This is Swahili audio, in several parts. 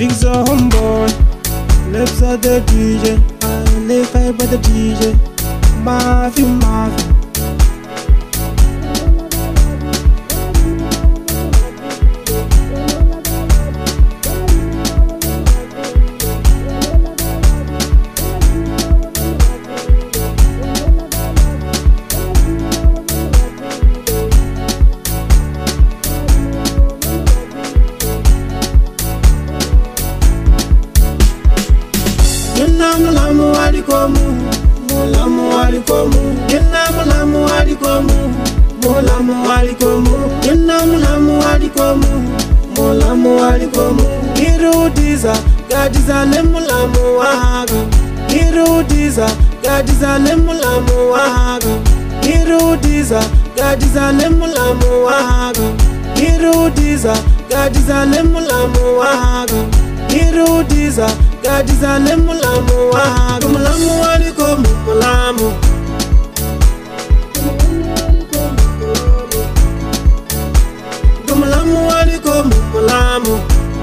Jigs are homeboy, lips are the DJ. I live fight by the DJ. Mafia, mafia. Mulamu alikomu, mulamu alikomu, yena mulamu alikomu, mulamu alikomu, yena mulamu alikomu, mulamu alikomu. Irudiza, gadiza le mulamu waga. Irudiza, gadiza le mulamu waga. Irudiza, gadiza le mulamu waga. Irudiza, gadiza le mulamu waga. Irudiza, gadiza le mulamu waga. Mulamu alikomu, mulamu. Mulamu alikomu, mulamu.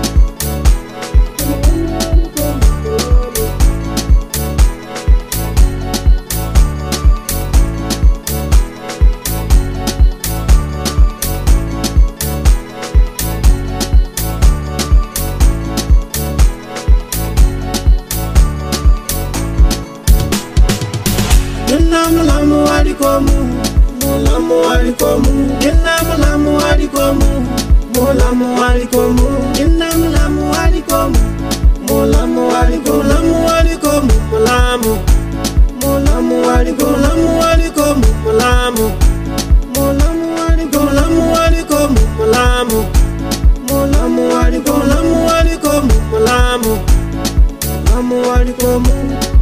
Mulamu alikomu, mulamu alikomu, yena mulamu alikomu, mulamu alikomu, yena mulamu alikomu, mulamu alikomu, mulamu alikomu, mulamu, mulamu alikomu, mulamu alikomu, mulamu, mulamu alikomu, mulamu alikomu, mulamu, mulamu alikomu, mulamu alikomu, mulamu, mulamu alikomu.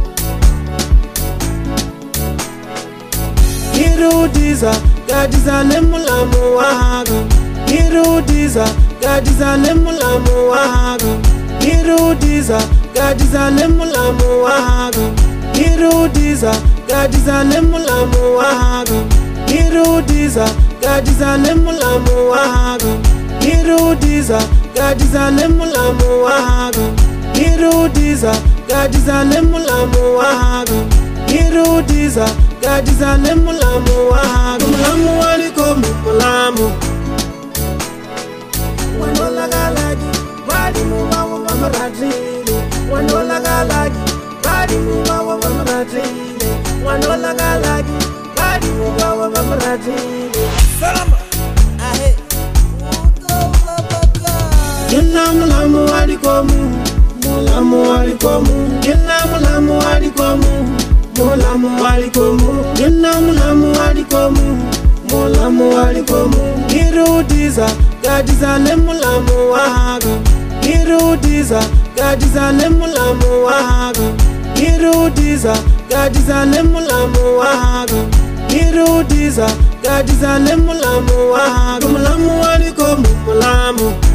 Irudiza, gadiza le mulamu waga. Irudiza, gadiza le mulamu waga. Irudiza, gadiza le mulamu waga. Irudiza, gadiza le mulamu waga. Irudiza, gadiza le mulamu waga. Irudiza, gadiza le mulamu waga. Irudiza, gadiza le mulamu waga. Irudiza, gadiza le mulamu waga. Mulamu alikomu, mulamu. Wanola galagi, badi mubawa wamaratile. Wanola galagi, badi mubawa wamaratile. Wanola galagi, badi mubawa wamaratile. Salama. Ahe. Yena mulamu alikomu, mulamu alikomu, yena mulamu alikomu. Mulamu alikomu, yena mulamu alikomu, mulamu alikomu. Irudiza, gadiza le mulamu waga. Irudiza, gadiza le mulamu waga. Irudiza, gadiza le mulamu waga. Irudiza, gadiza le mulamu waga. Mulamu alikomu, mulamu.